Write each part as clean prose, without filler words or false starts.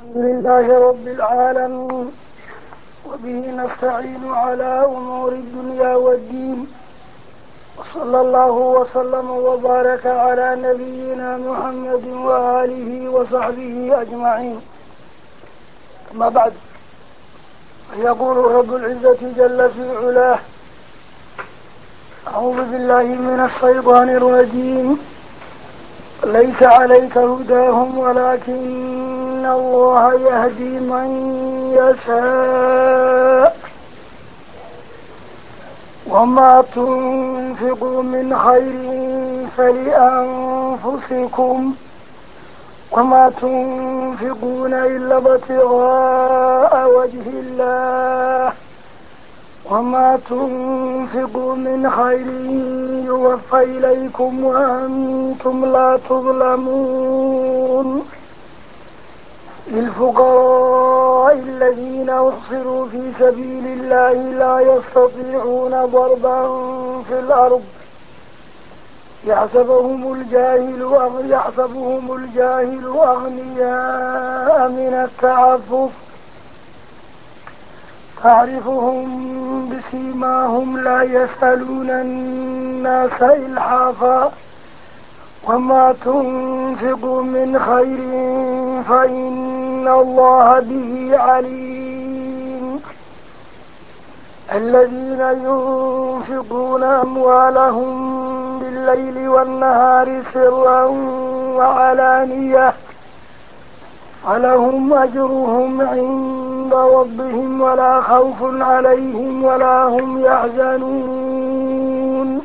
الحمد لله رب العالمين، وبه نستعين على أمور الدنيا والدين، وصلى الله وسلم وبارك على نبينا محمد وآله وصحبه أجمعين. أما بعد، يقول رب العزة جل في علاه: أعوذ بالله من الشيطان الرجيم. ليس عليك هداهم ولكن الله يهدي من يشاء وما تنفقوا من خير فلأنفسكم وما تنفقون إلا ابتغاء وجه الله وما تنفقوا من خير يوفى إليكم وأنتم لا تظلمون. للفقراء الذين أحصروا في سبيل الله لا يستطيعون ضربا في الأرض يحسبهم الجاهل أغنياء من التعفف تعرفهم بسيماهم لا يسألون الناس إلحافا وما تنفقوا من خير فإن الله به عليم. الذين ينفقون أموالهم بالليل والنهار سرا وعلانية فلهم أجرهم عند ربهم ولا خوف عليهم ولا هم يحزنون.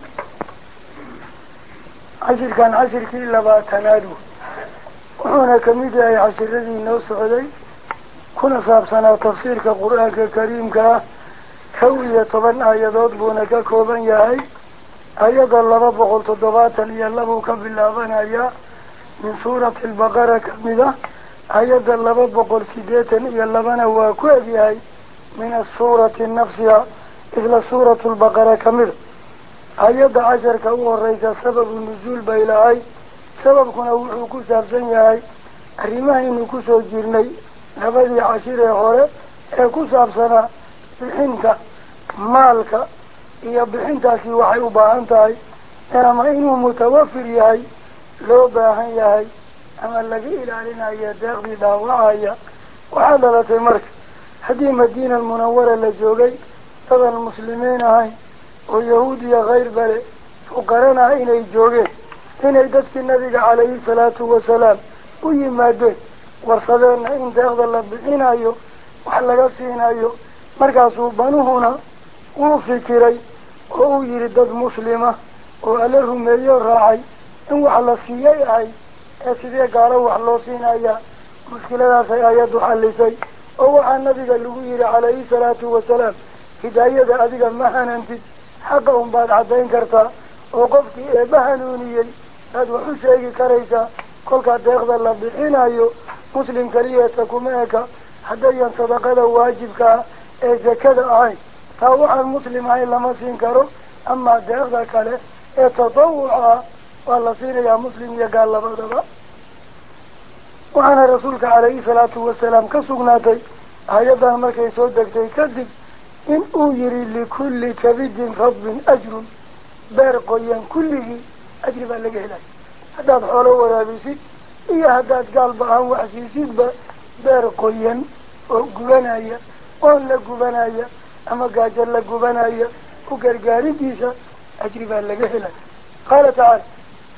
عشر كي لباتنادو وحونا كميدة عشر الذي نوسع علي كنا صاب سنة تفسير كقرآن كريم كوية طبعا آيادات بونك كوبا ياهي آياد الله بقول تضباطا يلبوك بالله آيات من سورة البقرة كميدة آياد الله بقول سيديتا يلبنا وكوب ياهي من السورة نفسها إذن سورة البقرة كميدة. آياد عشر كأول ريك سبب النزول بإلهي سبب كنا وحوكو سابسن ياهي الرماهي نكوسو جيرني نبدي عشيري هوري اكو سابسنا بحنك مالك iyo bixintaasi waxay u baahan tahay ama inuu mutawafir yahay loo baahan yahay ama laga ilaalinayo deeqdii dhaawacaya. waxaa dhalatay marka haddii madiina almunawara la joogay dadan muslimiin ahayn oo yahuud iyo khayr bale fuqarana inay joogeen inay dadkii nabiga calayhi salaatu wasalaam u yimaadeen warsadeenna in deeqda la bixinayo wax laga siinayo. markaasuu banuhuna wuu fikiray oo uu yidhi dad muslima oo alla rumeeyo raacay in wax la siiyay ahay ee sidee gaalo wax loo siinayaa. mushkiladaasay aayaddu xallisay oo waxaa nabiga lagu yidhi calayhi salaatu wasalaam hidaayada adiga ma hanantid xaqa unbaad caddayn kartaa oo qofkii eebba hanuuniyey aad wax u sheegi karaysaa. kolkaa deeqda la bixinayo muslim keliyeeta kuma eka haddayan sadaqada waajibkaa ee zakada ahayn taa waxaan muslim ahayn lama siin karo. amaa deeqda kale ee tatawuca waa la siinayaa muslim iyo gaal labadaba. waxaana rasuulka calayhi salaatu wasalaam ka sugnaatay hay-adan markay soo degtay kadib in uu yihi likulli kabidin radbin ajrun beer qoyan kulligii ajri baa laga helay. haddaad xoolo waraabisid iyo haddaad gaalba ahaan waxsiisidba beer qoyan oo gubanaya oon la gubanaya ama gaajo la gubanaya u gargaaridiisa ajri baa laga helay. qaala tacaala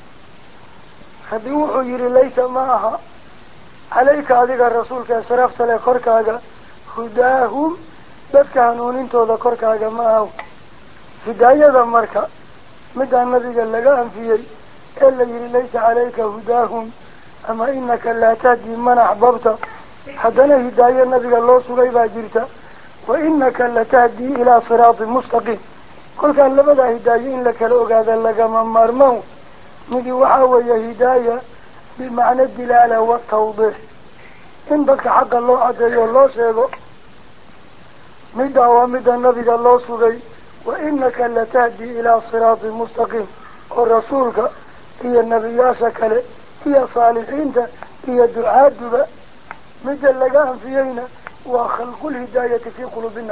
rabbi wuxuu yihi laysa ma aha calayka adiga rasuulka sharafta leh korkaaga hudaahum dadka hanuunintooda korkaaga ma aha. hidaayada marka middaa nabiga laga anfiyey ee la yihi laysa calayka hudaahum ama inaka laa tahdi man axbabta haddana hidaayo nabiga loo sugay baa jirta وإنك لتهدي إلى صراط مستقيم. كل كان لبدا هداية إن لك الأقادة لك من مرمو مدي وحاوية هداية بمعنى الدلالة والتوضيح. إن بك حق الله عدي الله سيقو مدى ومدى النبي الله سبي وإنك لتهدي إلى صراط مستقيم. ورسولك هي النبي ياسك هي صالحين هي دعاء مدى لقى أنفيين وخلق الهداية في قلوبنا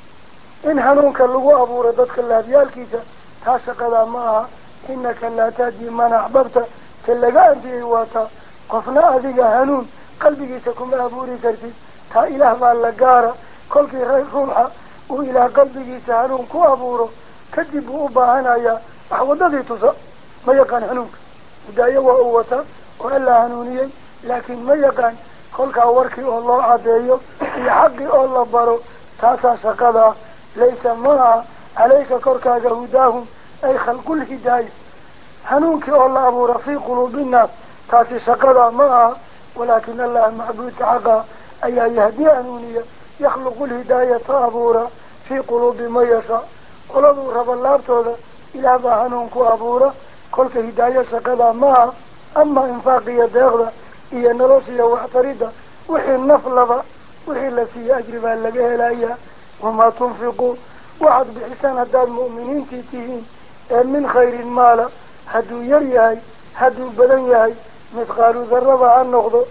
إن هنونك اللغو أبو ردتك الله ديالكيسا تاشق ذا معها إنك لا تهدي من أحببت تلقى أنفيه واتا قفنا أذيك هنون قلبك سكم أبوري كرتي تا إله باللقارة كلك روحة وإلى قلبك سهنون كو أبوره كذب أباهنا يا أحوضي تصى ما يقان هنونك هداية وأوتا وإلا هنونيي لكن ما يقان كلك أوركي الله عديه يحقي الله بارو تاسا شقدا ليس معها عليك كركا هداهم أي خلق الهداية هنونك الله أبو رفيق قلوب الناس تاسي شقدا معها ولكن الله معبود حقا أي يهدي هنونية يخلق الهداية أبورا في قلوب ما يشاء قلوب رب الله بتوضى إلى هنونك أبورا كلك هداية شقدا معها أما إنفاقية داغلة إيا نرسية واعتريدة وحي النفلة وحي لسي أجربها لقاها لأيها وما تنفقوا وعد بحسان هداد مؤمنين تيتيهين من خير مالا هدو يريهي هدو بدنيهي مثقالوا ذربا عن نغضو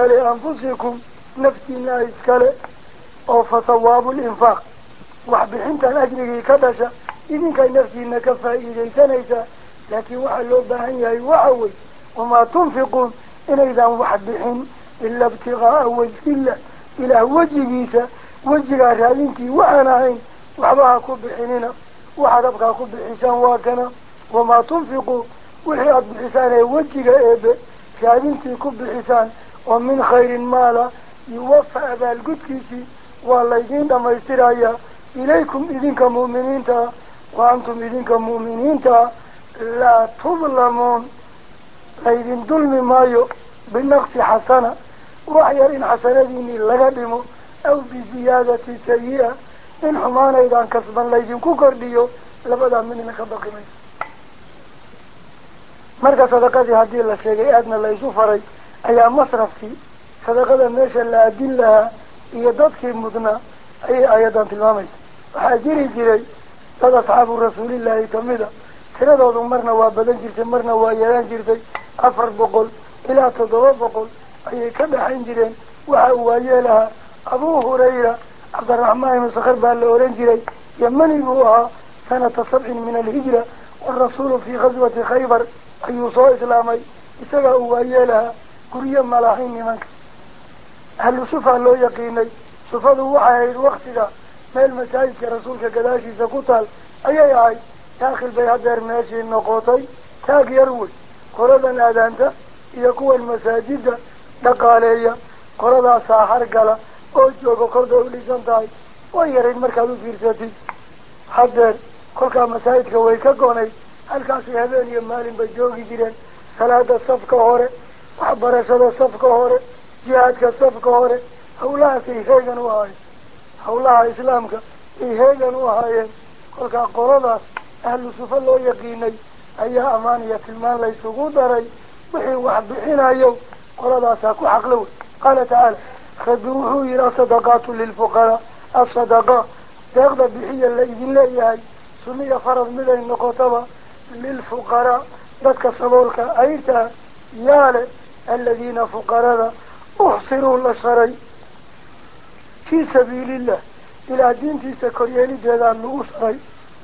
فلأنفسكم نفتنا إسكالي أو فثواب الإنفاق وحبحنت الأجري كدشا إذن كي نفتنا كفائي تنيسا لكن وحلو بهنيهي وعوي وما تنفقون إن إذا وحبحن إلا ابتغاء وجه الله إلى وجهيسا وجه رالينكي وعناهين وحبها كبحننا وحدبها كبحسان واكنا وما تنفقوا وحيات بحسان وجه إيبه رالينكي كبحسان ومن خير مالا يوفى بالقدكيسي والله إذن لما يسترعي إليكم إذنك مؤمنين تا وأنتم إذنك مؤمنين تا لا تظلمون أيضا ظلم مايو بالنقص حسنة وحيا إن حسنة لغدمو أو بزيادة سيئة إن حمان إذا كسبا ليجن كوكرديو لبدا من لكبقي ميس مركز صدقاتي هدي الله الشيء أدنى الله يسوفري أي مصرف في صدقات ميشا لا أدين لها إياداتك مدنى أي آيادان تلماميس وحاجيري جيري هذا أصحاب الرسول الله تميدا تردو مرنا وابدان جيرتي مرنا وآيادان جيرتي أفر بقول إلى تضوى بقول أي كده حنجرين وحاوية لها أبو هريرة عبد الرحمن بن صخر بالأورنجري يمني بوها سنة 7 من الهجرة والرسول في غزوة خيبر أي صو إسلامي إسقى أوية لها كريا ملاحين منك هل صفة لو يقيني صفة وحي الوقت ده ما المساجد كرسولك كداشي سكوتال أي داخل بيهدر ماشي النقوطي تاق يروي قردا أدانتا يكون المساجد دقالية قردا ساحر قلا أوجوغو قردو لجانتاي ويرين مركزو فيرساتي حدر كلها مساجد كويكا قوني هالكاسي هذين يمالين بجوغي جيرين صلاة الصفقة هوري وحبرشة الصفقة هوري جهادك الصفقة هوري هولاها سيهيغن وهاي هولاها إسلامك إيهيغن وهاي كلها قردا أهل صفة لو يقيني أي أمانية المال ليسوغو داري وحي وحبحين أيو قردا ساكو حقلوي قال تعالى خذوه إلى صدقات للفقراء الصدقاء تغضى بحية الليذين ليهي سمية فرض مدى النقطبة للفقراء ذاتك صبورك أيتا يالي الذين فقراء أحصروا للشري في سبيل الله إلى دين تيسكريالي جدان لأسري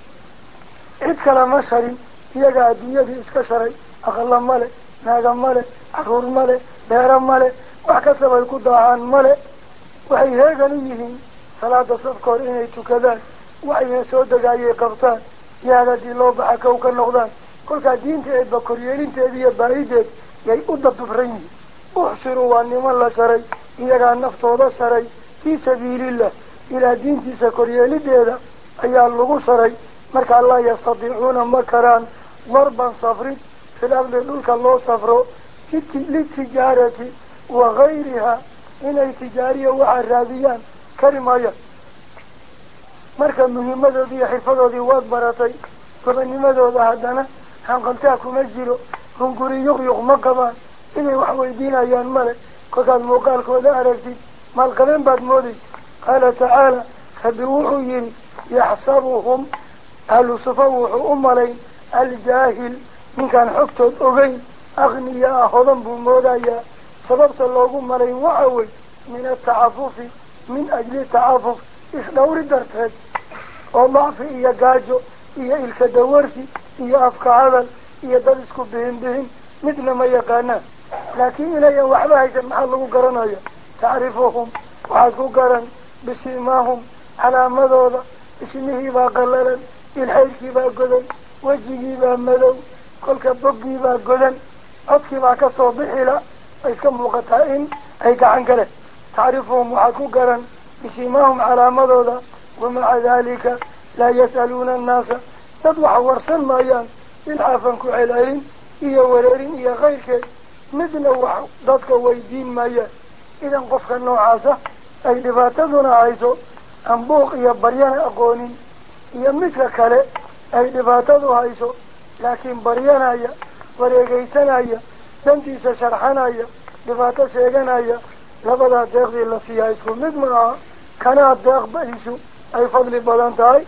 إذكال مشهرين يقع الدنيا إسكشري أغلى مالي ناقا مالي عرور مالي بيرا مالي وحكسب الكدعان مالي وحي هيغا نيهين صلاة صفكور إني تكذان وحي سودك أي قبطان يا الذي لو بحكوك النغضان كل دين تأيد بكريالين تأيدي بايدك يأي أدب بفريني أحصروا وأني مالا شري إيقا النفط شري في سبيل الله إلى دين تيسكريالي ديدا أي اللغو شري مركا الله يستطيعون مكران ضربا صفري في الأرض دولك الله صفره للتجارة وغيرها إنه تجارية وعرابيان كلمة مركا مهمة دي حفظة دي وادبرتي فبنمة دي هدنا هنقلتاكو مجلو هنقري يغيق مقبان إنه وحوي دينا يان ملك كوكاد موقالك ودا أركتي مالقلين بعد مودي قال تعالى خبروحوا يري يحسبهم أهل صفوح أمالين الجاهل من كان حكتو أغين أغنياء هضم بمودايا سببت الله أمالين وعوي من التعفف من أجل التعفف إسلوري درتهد وضعف إيا قاجو إيا إلك دورسي إيا أفك عدل إيا درسكو بهم مثل ما يقانا لكن إلي وحبا هيدا محلو قرنايا تعرفوهم وحدكو قرن بسيماهم على مدوضة اسمه با قللا الحيركي با قدن وجهي با مدو كلك بقي با قدن أطكي با كصوبحي إسكا مقطعين أي كعنكله تعرفهم وحكو قرن بسيماهم على مضوضة ومع ذلك لا يسألون الناس تضوح ورسل مايان إلحافا كعلين إيا ورارين إيا غيرك مثل وحو ضدك ويدين مايان إذا قفك النوعاسة أي لباتذنا عيسو أنبوق إيا بريان أقونين إيا مثل كله أي لباتذو عيسو لكن بريان أيا وريقيسان أيا دنتيس شرحان أيا لباتا شيغان أيا لبدا داخل الله سيايسكو مدمنا كانت داخل بأيسو أي فضل بلانتاي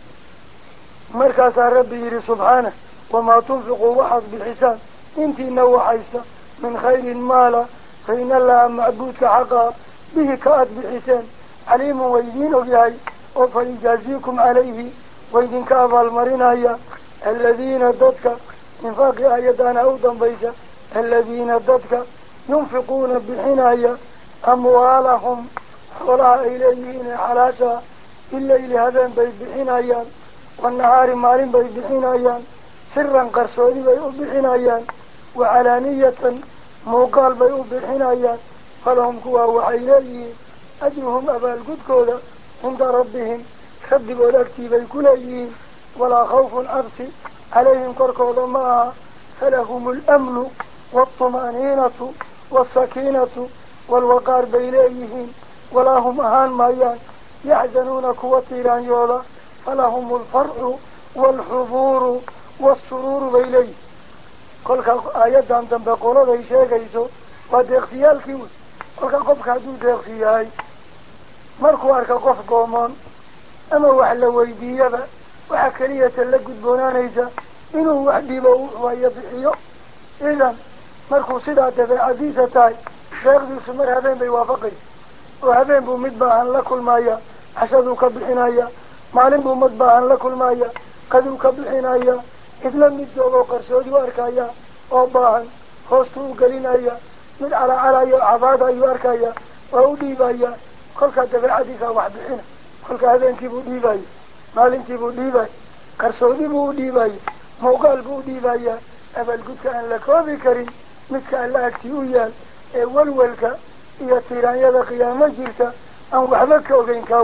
مركز ربي يري سبحانه وما تنفقوا واحد بالحساب انتي نوع عيسى من خير مالا فإن الله معبودك حقا به كأت بالحسان عليم ويدين بهاي وفيجازيكم عليه ويدين كأفى المرين الذين ضدك انفاق آيدان أودا بيسا الذين ضدك ينفقون بالحناية أموالهم حولا إليهين حلاشا إلا إلي هذين بيت بالحناية والنهار مالين بيت بالحناية سرا قرصولي بيت بالحناية وعلانية موقال بيت بالحناية فلهم كوا وحيليه أجرهم أبا القدكولا عند ربهم خبقوا لكتي بيكوليين ولا خوف عبسي عليهم كركولا معها فلهم الأمن والطمأنينة والسكينة والوقار بإليهم ولا هم أهان مايان يحزنون كوتيران يولا فلهم الفرع والحضور والسرور بإليه كل آيات عم تنبقونا ذي شيء قيسو وديقسيال كيوز كل قف كادو ديقسياي مركو أركا قف قومان أما وحلا ويدية وحكرية لقد بنانيسا إنه وحدي بوحوا يضحيو إذن مركو صداة في عزيزة تاي شاكدو سمر هذين بيوافقي وهذين بمدباها لكل مايا حشدوك بالحناية معلم بمدباها لكل مايا قدوك بالحناية إذ لم يدعوا قرشود واركايا وباها خوستو قلينايا من على عبادة يواركايا وأوديبايا كل كده في عزيزة واحد الحين كل كده انتبو ديبايا معلم تبو ديبايا قرشودي بو ديبايا موقال بو ديبايا أبل قد كان لك وبكريم مثل أن لا أكتئويا والولك يطيران يدا قياما جلتا أن وحبك وغينكاو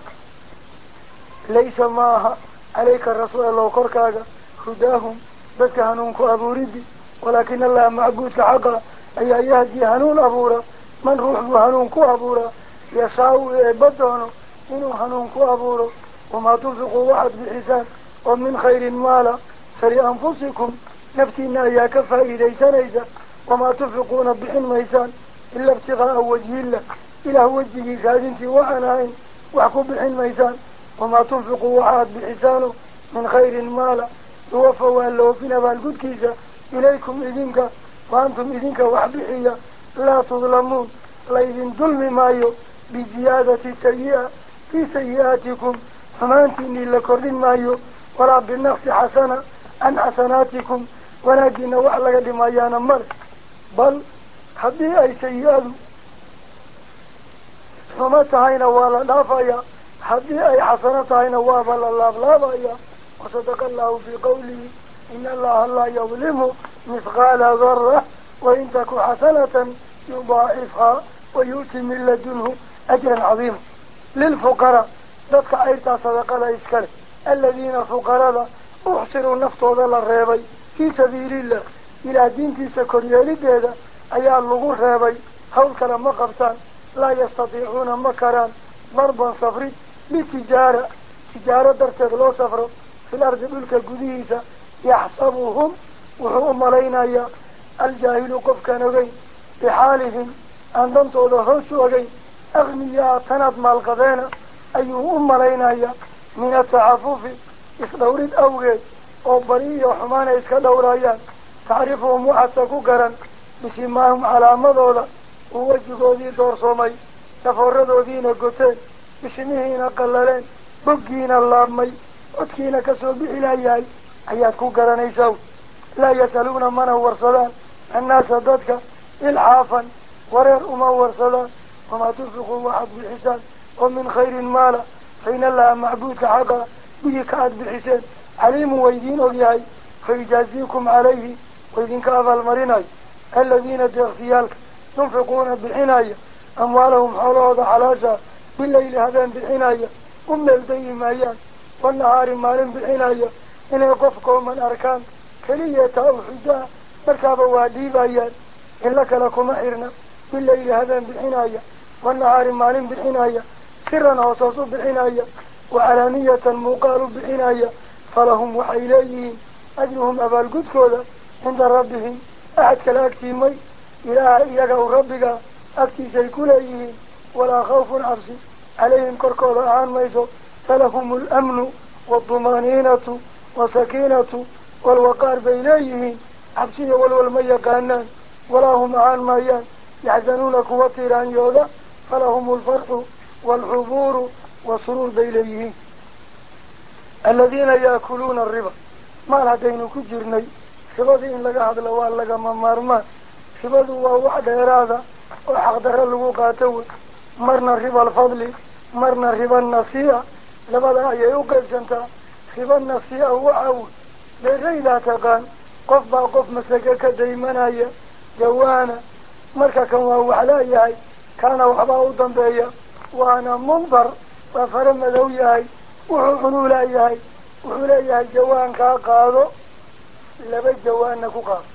ليس معها عليك الرسول الله وقركاك خداهم بك هنونك أبو ردي ولكن الله معبودك حقا أي يهدي هنون أبورا من روحه هنونك أبورا يساو بدونه إنه هنونك أبورا وما تنفقوا واحد بحسان ومن خير مالا فلأنفسكم نفتينا إياك فإذا سنيسا وما تنفقون بحن ميسان إلا ابتغاء وجه الله إلى وجهه كاذنتي وعناين وحكوا بحن ميسان وما تنفقوا واحد بحسانه من خير مالا يوفوا أن لو فينا بالقدكيسا إليكم إذنك وأنتم إذنك وحبحية لا تظلمون لا إذن ظلم مايو بزيادة سيئة في سيئاتكم فمانتني لكرد مايو ولا بالنقص حسنة عن حسناتكم ولكن وحلق لما ينمر بل حدي أي سيئات فمتعين ولا لافايا حدي أي حسنتين وابل الله لافايا وصدق الله في قوله إن الله لا يظلم مثقال ذرة وإن تك حسنة يضاعفها ويؤتي من لدنه أجرا عظيما للفقراء ذاتك أيضا صدق الله إسكاله الذين فقراء أحسروا نفطوا ذا الرابي في سبيل الله إلى دين تسكريالي هذا أي اللغور رابي حول كلام قبطان لا يستطيعون مكران ضربا صفري لتجارة درتك لو صفروا في الأرض ملك قديسة يحسبهم وهم علينا الجاهل قف كانوا بحالهم أن دمتوا ذهوشوا أغنياء تنظ مع القذانة أيهم علينا من التعفف إصدورد أوغي وبرية وحمانة إسكالورايان تعرفهم وحسكوا قرن بسماهم على مضوضة ووجهوا ذي دور صومي dhafoorradoodiina goteen bishimihiina qallaleen boggiina laabmay codkiina kasoo bixi laayahay ayaad ku garanaysaa laa yasaluuna mana warsadaan annaasa dadka ilxaafan wareer uma warsadaan wamaa tunfiquu waxaad bixisaan oo min khayrin maala fain allaha macbuudka xaqa bihi ka aad bixiseen caliimun waydiin ogyahay fayujaaziikum calayhi waydinka abaalmarinayo aladiina deeqsiyaalka yunfiquuna bixinaya amwaalahum xoolahooda xalaasha billayli habeen bixinaya u meeldayi maayaan wanahaari maalin bixinaya inay qof kooman arkaan keliya taa u xujaha markaaba waa dhiibayaan ila kale kuma xirna billayli habeen bixinaya wanahaari maalin bixinaya siran hoosoos u bixinaya wacalaaniyatan muuqaal u bixinaya falahum waxay leeyihiin ajruhum abaalgudkooda cinda rabbihim axad kale agtiimay ilaaha iyaga u rabbiga agtiisay ku leeyihiin walaa khawfun cabsi calayhim korkooda ahaan mayso falahum alamnu waaldumaaniinatu wasakiinatu walwaqaar bay leeyihiin cabsiya walwal ma yaqaanaan walaa hum ahaan maayaan yaxzanuuna kuwa tiraanyooda falahum alfarxu waalxubuuru wasuruur bay leeyihiin aladiina yaakuluuna ariba maal haddaynu ku jirnay ribadii in laga hadlo waa lagama maarmaan ribadu waa wax dheeraada oo xaqdarro lagu qaato wey marna riba alfadli marna riba nasii'a labada ayay u qaybsantaa riba nasii'a waxa wey beeraydaa taqaan qof baa qof masage ka daymanaya jawaana marka kan waa wax laayahay kaana waxbaa u dambeeya waana mundar waa fara madow yahay wuxuu cunuu laayahay wuxuu leeyahay jawaankaa qaado laba jawaanna ku qaado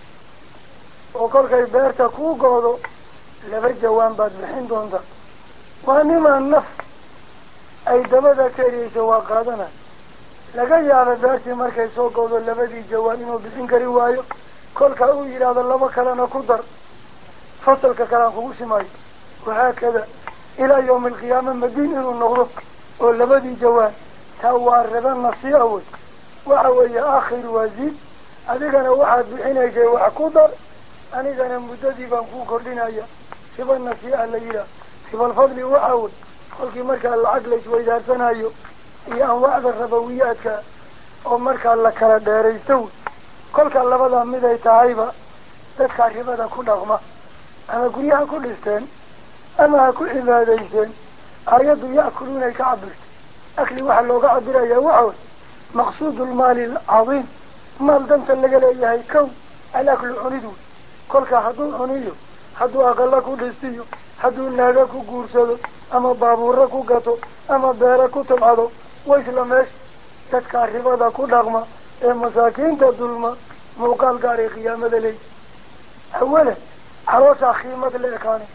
oo kolkay beerta kuu goodo laba jawaan baad bixin doonta waa nimaan naf ay dabada ka eriyeyso waa qaadanay laga yaaba beertii markay soo goodo labadii jawaan inuu bixin kari waayo kolkaa uu yidhaahdo laba kalena ku dar fasalka kalaan kugu simaayo wahaakada ilaa yawmi alqiyaama madiin inuu noqdo oo labadii jawaan taa waa riba nasii'a wey waxa weeye aakhir waasiid adigana waxaad bixinaysay wax ku dar anigana muddadii baan kuu kordhinaya riba nasii'a la yidhaah riba alfadli waxa wey kolkii markaa lacag la isweydaarsanayo iyo anwaacda rabawiyaadka oo markaa la kala dheeraysto wey kolkaa labadaa mid ay tahayba dadkaa ribada ku dhaqma ama guryaha ku dhisteen ama ha ku cibaadaysteen aayaddu ya'kuluunay ka cabirtay akli waxaa looga cabirayaa waxa wey maqsuudu lmaali alcadiim maal danta laga leeyahay kow alaklu cunid wey kolkaa hadduu cuniyo hadduu aqala ku dhistiyo hadduu naaga ku guursado ama baabuura ku gato ama beera ku tabcado wa isla meesha dadkaa ribada ku dhaqma ee masaakiinta dulma muuqaal gaaray qiyaamada leeyi awala calooshaa khiimad la ekaanaysa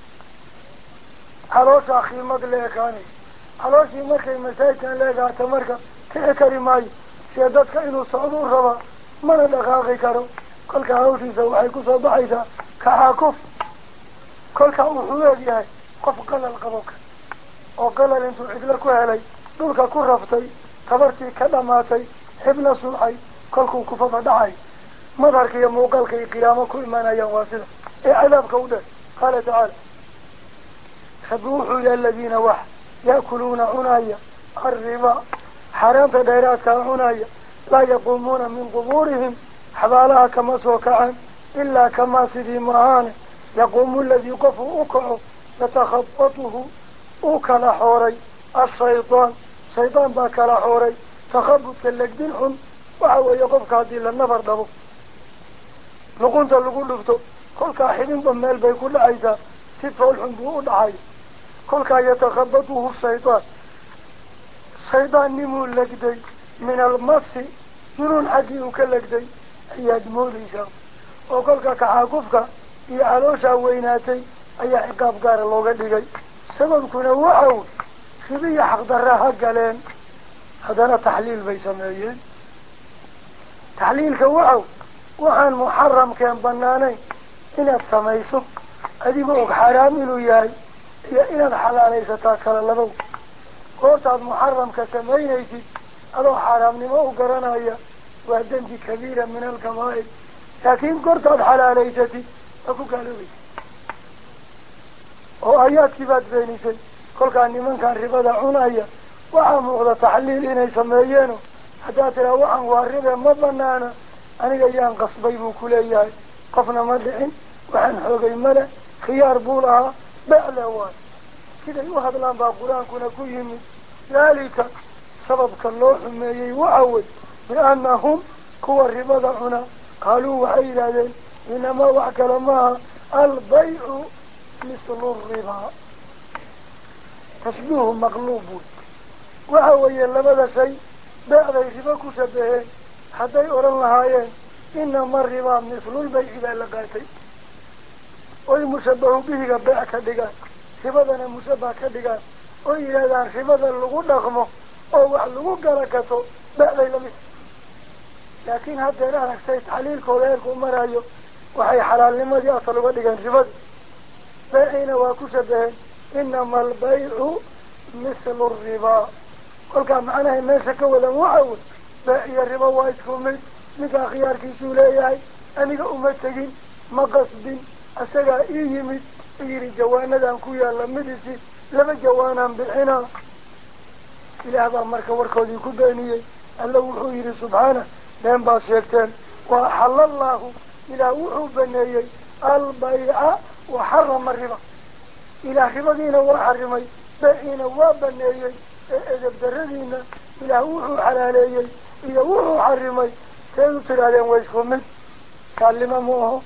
calooshaa khiimad la ekaanaysa calooshii markay masaajidkan la egaato marka kici kari maayo see dadka inuu socdo u rabaa mana dhaqaaqi karo kolkaa hawshiisa waxay kusoo baxaysaa kaxaakuf kolkaa wuxuu leeyahay qof qalal qabo ka oo qalal intuu cidlo ku helay dhulka ku raftay tabartii ka dhamaatay xibna sulxay kolkuu kufaba dhacay madharka iyo muuqaalka iyo qiyaamo ku imaanayaan waa sida ee cadaabka u dheer qaala tacaala rabbi wuxuu yihi aladiina wax ya'kuluuna cunaya arriba xaaraanta dheeraadkaa cunaya laa yaquumuuna min qubuurihim xabaalaha kama soo kacaan ilaa kamaa sidii maahaane yaquumu aladii qofuu u kaco yatakhabatuhu uu kala xooray ashaytaan shaydaan baa kala xooray takhabudka legdin xun waxa weeye qofka haddii la nabar dhabo luqunta lagu dhufto kolkaa xidinba meel bay ku dhacaysaa si fool xun buu u dhacay kolkaa yatakhabatuhu shaydaan shaydaan nimuu legday min almasi junuun xaggii uu ka legday ayaad moodaysaa oo kolka kaxaakufka iyo calooshaa weynaatay ayaa ciqaab gaara looga dhigay sababkuna waxaw ribiya xaqdarra ha galeen haddana taxliil bay sameeyeen taxliilka waxaw waxaan muxaramkeen banaanayn inaad samayso adigoo og xaaraam inuu yahay iyo inaad xalaalaysataa kala labow goortaad muxaramka samaynaysid adoo xaaraamnimo u garanaya waa dembi kabiira min alkabaa'ir laakiin goortaad xalaalaysatid waa ku gaaloobaysa وآيات كبات بيني شيء كل من كان ربا عناية وعموغ تحليل إني سميينه حتى ترى وعن والربا ما بنانا أنا جيان قصبي بكلياي قفنا مدعين وعن حوقي ملا خيار بولها بألوان كده يوهد لان باقران كنا كيهم ذلك سبب كاللوح ميي وعود بأنهم كوا الربا عنا قالوا وحيدا ذين إنما وعكل ما البيع مثل الربا تشبيه مغلوب وهو يلبد شيء بعد الربا كشبه حتى يقول الله إنما الربا مثل البيع إذا لقاتي والمشبه به قبع كدقان ربادنا مشبه كدقان وإذا ربادا لغو نغمه أو لغو قركته بعد الربا لكن هذا نحن سيتحليل كوليركم مرايو وحي حلال لما دي أصل ودقان رباد بيعين وكشبه إنما البيع مثل الربا قل كان معناه الناس كولا معود بيعي الربا وايسكم مكا خيار كيسو ليهي أنيق أمتقين مقصدين أساقا إيهمت إيري جوانا دان كويا لمدسي لما جوانا بالحنا إلى هذا مركا وركوذي كبانيي ألا وحو إيري سبحانه لين باسيكتين وحل الله إلى وحو بنيي البيع وحرم الربا إلى ربادين وحرمي بيعين وبنيي إذا بدردين إلى وحو حلاليي إذا وحو حرمي سيدو ترادين ويسكم قال لما موهو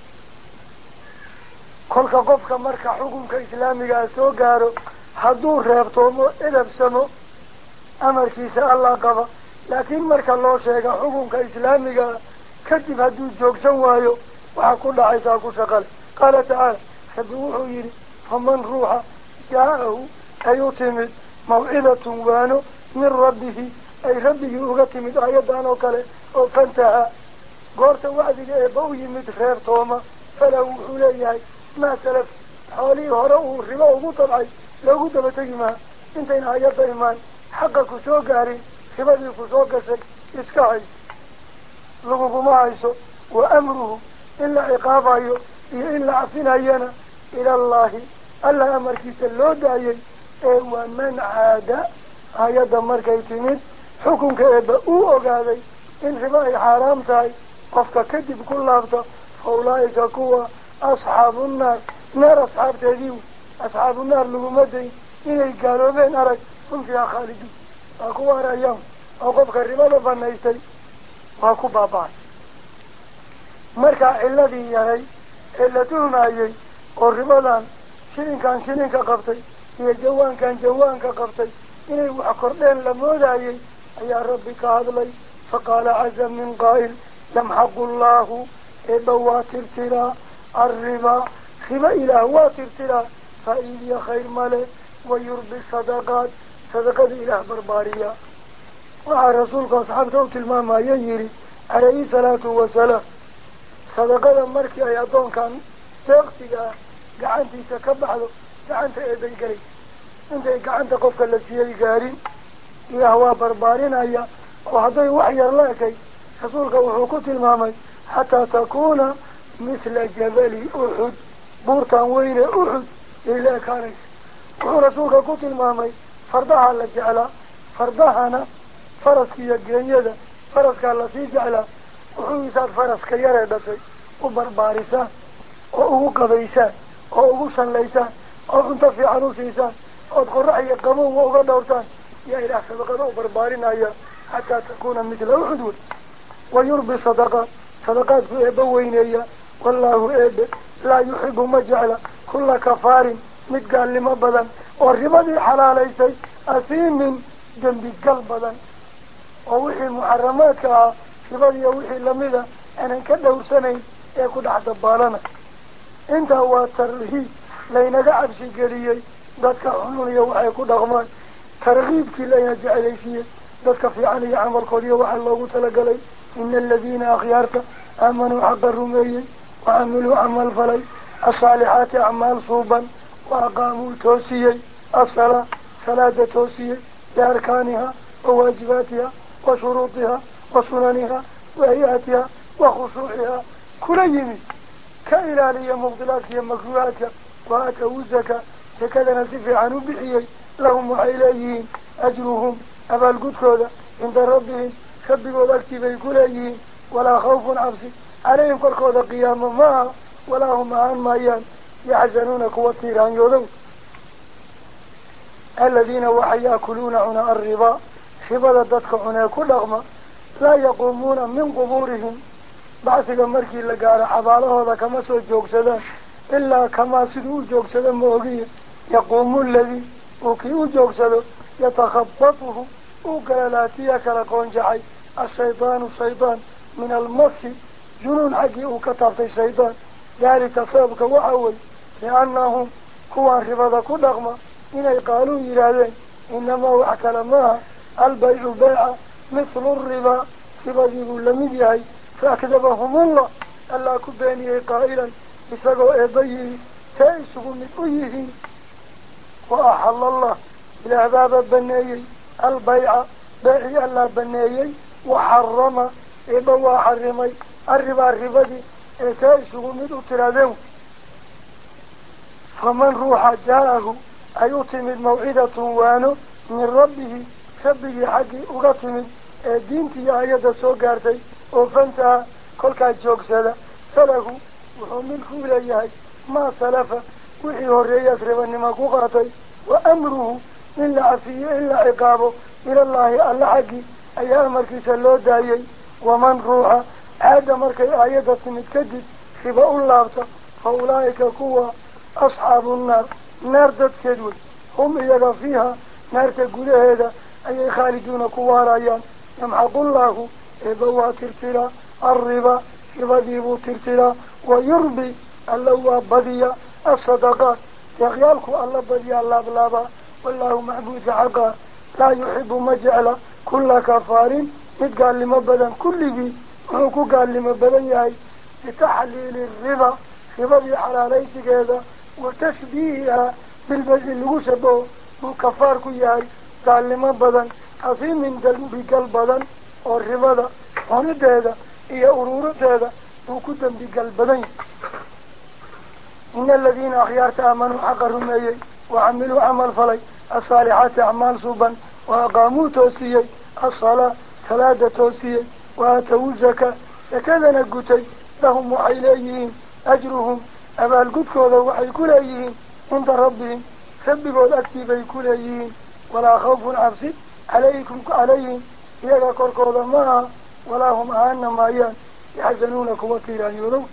كلك قفك مركا حكمك إسلامي سو قارو حدور رابطومو إذا بسمو أمر كيسا الله قبا لكن مركا الله شيئا حكمك إسلامي كتب هدو جوك سوايو وحكول عيساكو شغل قال تعالى خدوحو يري فمن روح جاءه أيوتمد موعظة وانو من ربه أي ربه أغتمد آيادان وكاله وفانتها قرت وعدك إبوي مدخير توما فلو حليهي ما سلف حالي هرأه الربا طبعي لو قد بتجمع انتين آيات إيمان حقك سوق عري خبادك سوق سك إسكاعي لغو ما عيسو وأمره إلا عقابه إلا عفنا ينا إلى الله ألا أمر كيس اللو دايي ومن عاد آيات مركي تمد حكم كإبا أغادي إن رباي حرام تاي قفك كذب كل لابطة فأولئك كوا أصحاب النار نار أصحاب تهديو أصحاب النار لغمتي إني قالوا بين أرك هم فيها خالدين أكوا رأيهم أو قفك الربا فنيستي وأكوا بابان مركا الذي يهي إلا تهمايي والربا شنين كان قبطي هي جوان كان قبطي إني وحقردين لمودايي يا ربي كهذلي فقال عز من قائل يمحق الله إبواتر ترى الربا خبا إله واتر ترى فإلي خير ماله ويربي الصدقات صدقات إله بربارية وعلى رسولك أصحابته تلماما يجري عليه الصلاة والسلام صدقات مركي أيضا كان تغطي قعنتي سكبحه قعنت إيبي قري انت قعنت قفك التي قارين إله بربارين أيها وهذا وحي الله رسولك وحكوت المامي حتى تكون مثل جبل أحد بورتان وين أحد إلا كاريس ورسولك وحكوت المامي فردها لجعلا فردهانا فرسك يجينيدا فرسك التي جعلا وحويسات فرسك يردسي وبربارسان وقضيسان وقشنليسان وانتفي عنوسيسان وقرحي يقامون وقدورتان يا إله صدقنا وبربارنا يا حتى تكون مثل أحد ويربي صدقات في إبوينية والله إب لا يحب مجعل كل كفار متقال لما بدن والربا دي حلاليسي أثيم من جنب قلب بدن ووحي المحرمات ربا دي وحي لمدة أنا كده سنين يكون حتى بالنا انت هو ترهيب لين قعب شكريي ذاتك حنون يوحي يكون أغمان ترغيب كي لين جعليسي ذاتك في عني عمل قضية وحي الله تلقلي إن الذين أخيارك آمنوا حق الرمي وعملوا عمل فلي الصالحات أعمال صوبا وأقاموا توسيي الصلاة صلاة توسيي لأركانها وواجباتها وشروطها وسننها وهيئتها وخشوعها كل يمي كإلالية مبطلاتها مكروهاتها وآتوا الزكاة زكاة نصف عنه بحيي لهم وحيليين أجرهم أبا القدكودة عند ربهم خبقوا ذكتبي كليين ولا خوف عبسي عليهم كالكودة قياما معها ولا هم عن مايان يحزنون كواتيران يولون الذين وحي يأكلون عنا الربا حبال الددك عنا كل أغمى لا يقومون من قبورهم بعثك مركي لقار حباله هذا كما سوى جوكسدا إلا كما سدو جوكسدا موغي يقوم الذي وكيو جوكسدا يتخبطه وقلالاتيك لقون جحي الشيطان من المس جنون حقي وكتبت الشيطان ذلك سببك وحول لأنهم كوان ربا كل أغمى إن يقالوا إلى إنما وحكى لما البيع بيع مثل الربا ربا يقول لمديهي فأكذبهم الله ألا كبانيه قائلا إساقوا إبيه سيسوا من أيه وأحل الله إلى باب بنيي البيع بيع الله بنيي وحرم إبا وحرمي الربا دي سيسوا من أتراده فمن روح جاءه أيتمد موعدة وانو من ربه حقي أغتمد دينتي آيادة سوغارتي وفانتها كل كاجوك سادا فله وحملك إليه ما سلف وحيه الرئيس رباني قوغاتي وأمره إلا عفيه إلا عقابه إلى الله ألا حقي أي أمرك سلو دايي ومن روح عاد مركي آيادة متكدد خباء الله فأولئك كوا أصحاب النار نار كدول هم إيجا فيها نار تقول هذا أي خالدون كوارايان يمحق الله إبوا ترتلا الربا يبديبو ترتلا ويربي الله بديا الصدقات يغيالك الله بديا الله بلابا والله معبود حقا لا يحب مجعل كل كفار يتقال لمبدا كل بي وحكو قال لمبدا ياي لتحليل الربا ربا حلاليس كذا وتشبيهها بالبجل الوشبه وكفارك ياي قال لمبدا عظيم من بقلبا والربا وندهدا إيا أرورتهدا وكدن بقلبا إن الذين أخيارت آمنوا حق الرميي وعملوا عمل فلي الصالحات أعمال صوبا وأقاموا توسيي الصلاة صلاة توسيي وآتوا الزكاة فكذا نقتي لهم وحيليهم أجرهم أبا القدكوذا وحي كليهم عند ربهم سبقوا الأكتبي كليهم ولا خوف عبسي عليهم يجا كركوذا معها ولا هم عنا مايان يحزنون كوكيران يولون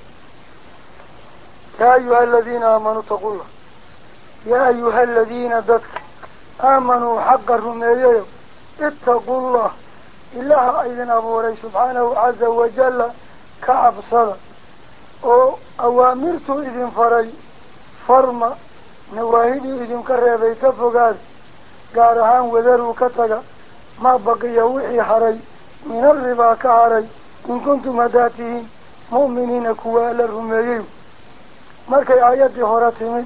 يا أيها الذين آمنوا اتقوا الله يا أيها الذين دتك آمنوا حق الرمية اتقوا الله إله أيضا أبو سبحانه عز وجل كعب صدى أوامرت إذن فري فرما نواهدي إذن كرهبي كفقاد قارهان وذروا كتغا ما بقي وحي حري من الربا كعري إن كنتم هداتهم مؤمنين كوال الرميين markay aayadii hore timid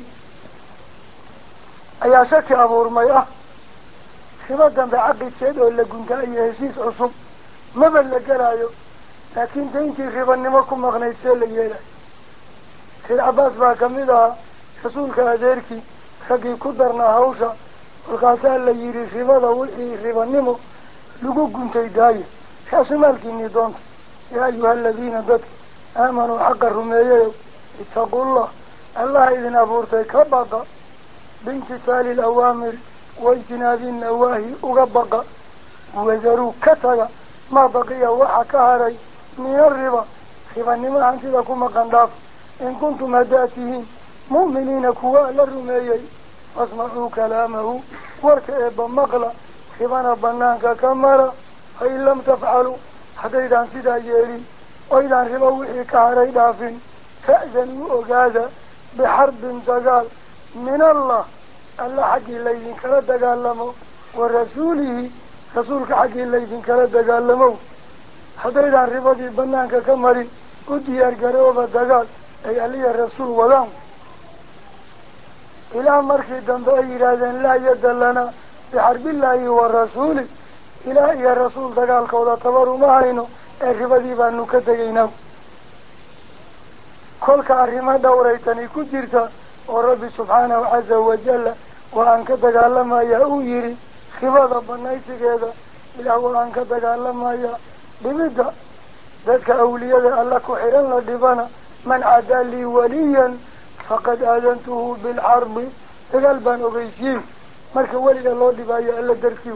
ayaa shaki abuurmay ribo dambe caqidkeed oo la gunta iyo heshiis cusub maba la gelaayo laakiin dayntii ribanimo ku maqnayd see la yeelay Sayd Cabbaas baa kamid ahaa rasuulka adeerkii raggii ku darnaa hawsha kolkaasaa la yidhi ribada wixii ribanimo lagu guntay daaye raasumaalkiinii doonta yaa ayuha aladiina dadka aamanuu xaqa rumeeyayo اتقوا الله إذن أبورتي كبقى بامتثال الأوامر واجتناب النواهي أغبقى وذروا كتغى ما بقي وحكاري من الربا خبانما أنت لكم قنداف إن كنتم هداتهم مؤمنين كوال الرميي فاسمعوا كلامه واركئب مغلى خبانا بنانك كمرا فإن لم تفعلوا حتى إذا انسدا يلي وإذا ربوحي كهري دافن فأذنوا أقادا بحرب دقال من الله حقي الليذين كلا دقالمو ورسوله رسولك حقي الليذين كلا دقالمو حتى إذا ربطي بنانك كمري وديار قروبة دقال أي ألي الرسول ولام إلى مركي دنبأي إرادين لا يد لنا بحرب الله والرسول إلى يا رسول دقال قولا تبارو معينو الربطي بأنو كتغينو كل كارما دوريتني كجرتا ورب سبحانه عز وجل وأن كدقالما يأويري خبادة بنايسك هذا إلا وأن كدقالما لمدة ذلك أولياء الله كحيرا لدبانا من عدا لي وليا فقد آذنته بالحرب قلبا أغيسيه مالك ولي الله دبايا ألا دركيو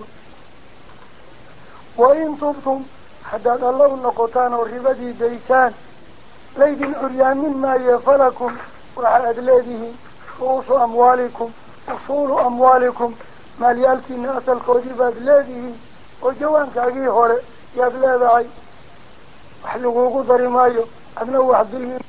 وإن تبتم حداد الله النقطان والربادي ديسان ليدن عريان ما يفلكم وعاد ليده رؤوس أموالكم أصول أموالكم ماليالك الناس الكوجبات ليده وجوان كاقيه هوري يبلاد عي وحلقوا قدر مايو أبنوا عبد المين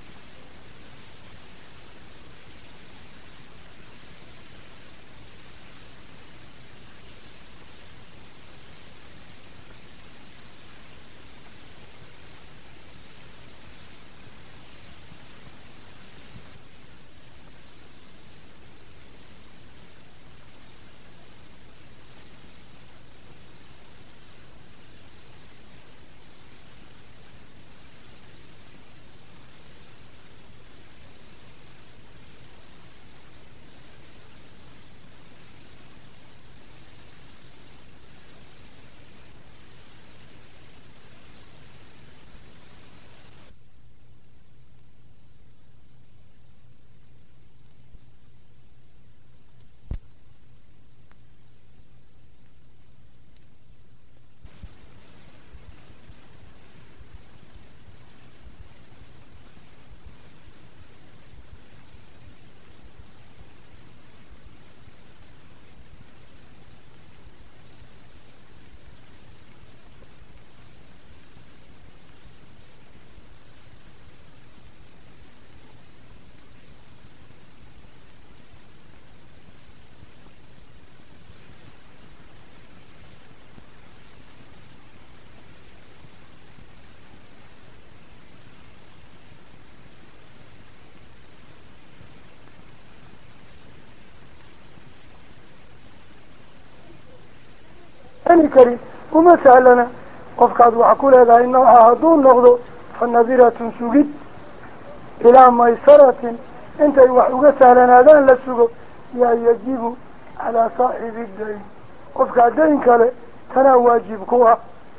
كريم وما سألنا قفقاد وحكول هذا إنه عهدون نغضو فالنذيرة سجد إلى ميسرة انت يوحوك سألنا دان لسجد يا يجيب على صاحب الدين قفقاد دين كالي تنا واجبكوها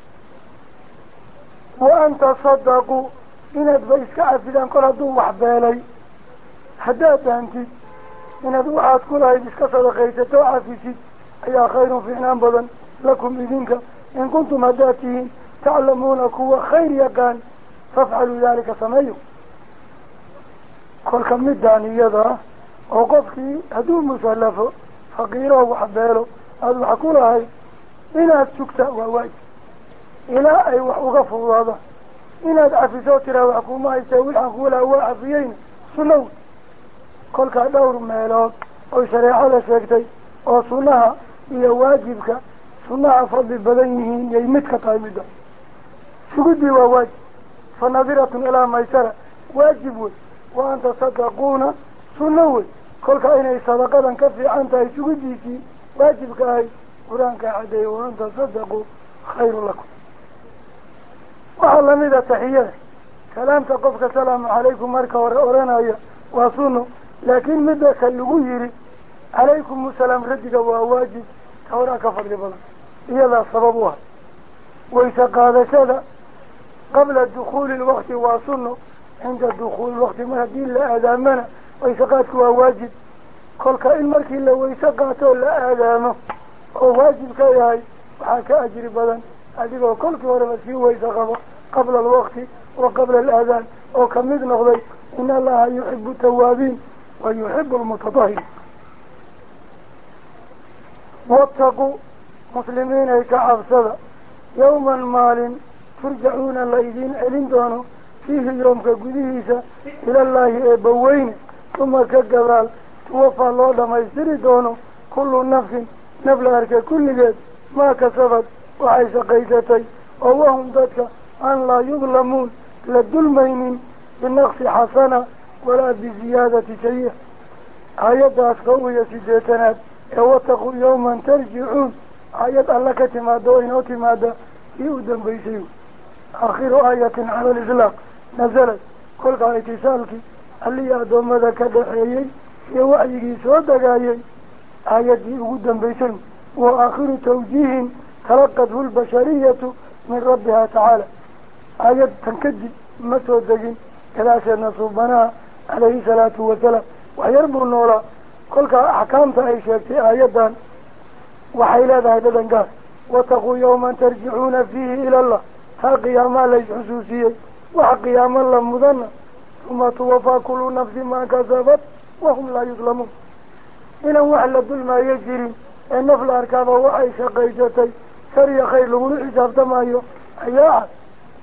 وأن تصدقوا إن أدبيسك عفدان كل هدو وحبالي حداد أنت إن أدو واحد كل هيدسك صدقيتو عفيسي أي خير في عنام بدن لكم إذنك إن كنتم هداتين تعلمون كوا خير يقان فافعلوا ذلك سميوا كل كم نداني يدا وقفكي هدو مسلفه فقيره وحباله هدو حكوله هاي إنا تسكت وواج إلا أي وقفوا هذا إنا دعفزوا ترى وحكوما يساوي حكوله وعفيين سنو كل كدور ميلاد أو شريعة لشيكتي أو سنها هي واجبك سنة فضل بدنه يمتك طيبدا سجدي وواجب فنظرة إلى ميسرة واجب وأن تصدقون سنوي كل كائن صدقة كفي عنك سجديك واجبك أي قرآنك عدي وأن تصدقوا خير لكم وعلى مدى تحية كلام تقفك سلام عليكم مركة ورنا وصنوا لكن مدى كاللغيري عليكم السلام ردك وواجب كوراك فضل بلا إيلا سببها ويسقى هذا قبل دخول الوقت وصنه عند دخول الوقت ما دين لا أدامنا ويسقاتك واجب كل كائن مركي إلا ويسقاته لا أدامه وواجب كيهاي وحاك أجري بدن أجري كل كورا فيه ويسقى قبل الوقت وقبل الأذان وكمد نغضي إن الله يحب التوابين ويحب المتطهرين واتقوا مسلمين كعبسدا يوما مال ترجعون الذين ألندونه فيه يوم كقديسة إلى الله أبوين ثم كقبال توفى الله لما يسري دونه كل نفس نفلها كل جد ما كسبت وعيش قيدتي وهم ذاتك أن لا يظلمون للظلمين بالنقص حسنة ولا بزيادة شيء آيات أسقوية سيدتنا واتقوا يوما ترجعون آيات الله كتمادا وإنه تمادا يؤدن بيسيو آخر آية على الإطلاق نزلت كل اتصالك اللي أدوم ذا كدحيي iyo waxyigii soo dagaayay aayaddii ugu dambaysay wa aakhiru tawjiihin talaqathu lbashariyatu min rabbiha tacaala aayad tan kadib ma soo degin gadaasheedna suubanaha calayhi salaatu wasalaam waxyar buu noolaa kolkaa axkaamta ay sheegtay aayaddan waxay leedahay dhadhan gaar wataquu yawman tarjicuuna fiihi ila allah taa qiyaamaa lays xusuusiyey waxa qiyaamo la mudana uma tuwafaa kullu nafsin maa kasabat wahum laa yudlamuun inaan wax la dulmaayo jirin ee naf la arkaaba waxay shaqaysatay shar iyo khayr lagula xisaabtamayo ayaa cad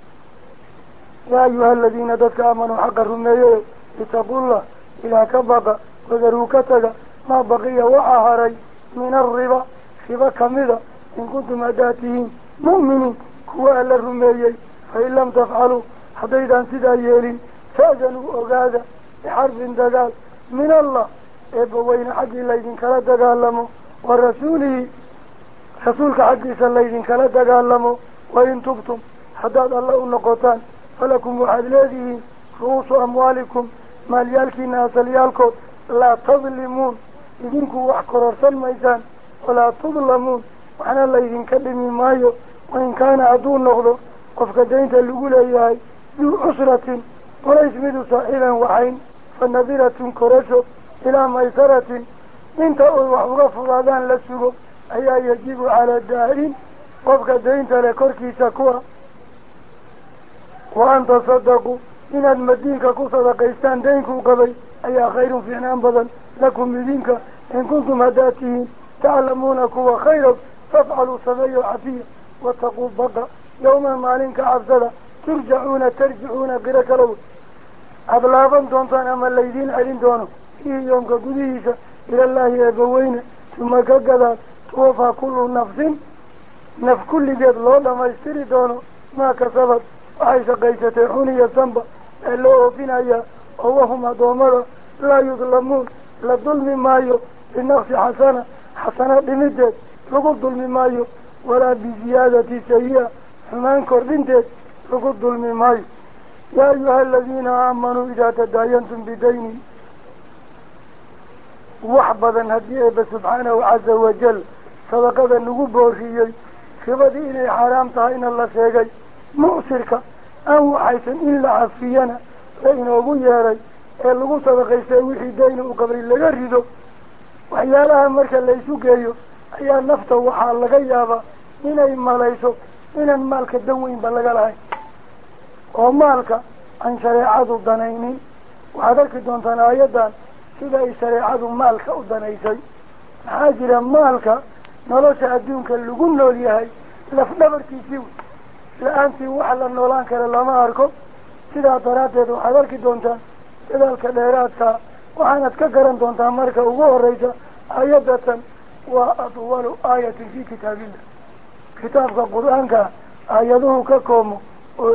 yaa ayuha aladiina dadka aamanuu xaqa rumeeyayo itaqullah ilaah ka baqa wadaruu ka taga maa baqiya waxaa haray min arriba riba kamida in kuntum haddaad tihiin mu'miniin kuwa alla rumeeyey fain lam tafcaluu haddaydaan sidaa yeelin fa'danuu ogaada bixarbin dagaal min allah eebbaweyne xaggii laydinkala dagaalamo wa rasuulihi rasuulka xaggiisa laydinkala dagaalamo wain tubtum haddaad alla u noqotaan falakum waxaad leedihiin ru'uusu amwaalikum maalyaalkiina asalyaalkood laa tadlimuun idinku wax kororsan maysaan walaa tudlamuun waxna laydinka dhimi maayo wain kaana hadduu noqdo qofka daynta lagu leeyahay duu cusratin walays midu saaxiiban waxayn fa nadiratun korasho ilaa maysaratin inta oy wax uga fudaadaan la sugo ayaa yajibu calaa daa'in qofka daynta leh korkiisa kuwa wa an tasadaquu inaad madiinka ku sadaqaystaan daynkuu qabay ayaa khayrun fiicnaan badan lakum idinka in kuntum haddaad tihiin taclamuuna kuwa khayra fafcaluu sameeyo cafiya wataquu baqa yawman maalinka cabsada tarjicuuna qiro kalow aad laaban doontaan ama laydiin celin doono fiihi yoomka gudihiisa ilallaahi eebbaweyne tuma ka gadaad tuwafaa kullu nafsin naf kulligeed loo dhamaystiri doono maa kasabad waxay shaqaysatay xuniya sanba ee loo oofinayaa oo wahum addoommada laa yudlamuun la dulmi maayo binaqsi xasana dhimideed lagu dulmi maayo walaa biziyaadati sayi-a xumaan kordhinteed lagu dulmi maayo yaa ayuha aladiina aamanuu idaa tadaayantum bidaynin wax badan haddii eebba subxaanahu caza wajal sadaqada nagu booriyey ribadii inay xaaraam tahayna la sheegay mu'sirka aan waxaysan in la cafiyana la inoogu yeeray ee lagu sadaqaystay wixii dayna u qabay laga rido waxyaalaha marka laysu geeyo ayaa nafta waxaa laga yaabaa inay malayso inaan maalka dan weynba laga lahayn oo maalka aan shareecadu danaynin waxaad arki doontaan aayaddan sida ay shareecadu maalka u danaysay maxaa jira maalka nolosha adduunka lagu nool yahay lafdhabarkiisii la-aantii waxa la noolaan kara lama arko sidaa daraaddeed waxaad arki doontaan dadaalka dheeraadka waxaanad ka garan doontaa marka ugu horeysa aayadatan waa adwalu aayatin fii kitaabillah kitaabka qur-aanka aayaduhu ka koomo oo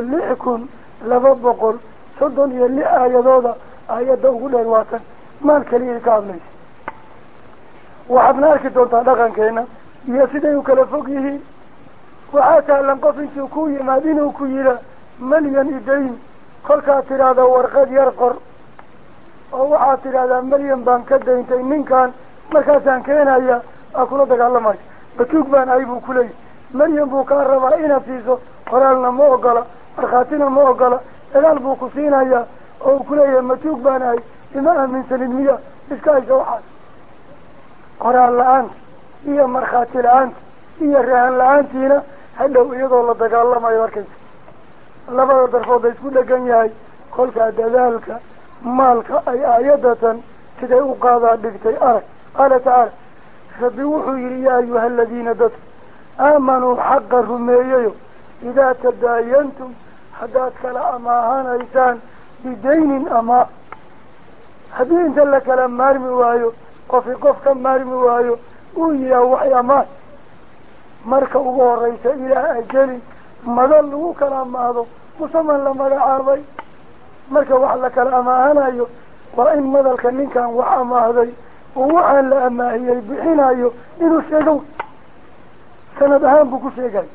6236 aayadooda aayadda ugu dheer waatan maal keliya ka hadlaysa waxaadna arki doontaa dhaqankeena iyo siday u kala fog yihiin waxaa sahlan qof intuu ku yimaad inuu ku yidha malyan idayn kolkaa tidhaahda warqad yar qor oo waxaad tidhaahdaa malyan baan ka dayntay ninkan markaasaan keenaya aa kula dagaalamayo batuug baan ahay buu kuleeyahy malyan buu kaa rabaa inaad siiso qoraalna ma ogola markhaatina ma ogola dagaal buu ku siinayaa oo uu kuleeyahay matuug baan ahay ima aaminsanin miya iska haysa waxaas qoraal la-aanta iyo markhaati la-aanta iyo rahan la-aantiina hadhow iyadoo la dagaalamayo arkaysa labada darfood ay isku dhegan yahay kolkaa dadaalka maalka ay aayadatan siday u qaadaa dhigtay arag qaala tacaala rabbi wuxuu yidhi yaa ayuha aladiina dadka aamanuu xaqa rumeeyayo idaa tadaayantum haddaad kala amaahanaysaan bidaynin amaah haddii inta la kala maarmi waayo qofi qof ka maarmi waayo uu yihaa waxay amaah marka ugu horeysa ilaa ajalin madal lagu kala amaahdo musaman la magacaabay marka wax la kala amaahanayo waa in madalka ninkan wax amaahday oo waxaan la amaahiyey bixinayo inuu sheego sanad ahaan buu ku sheegay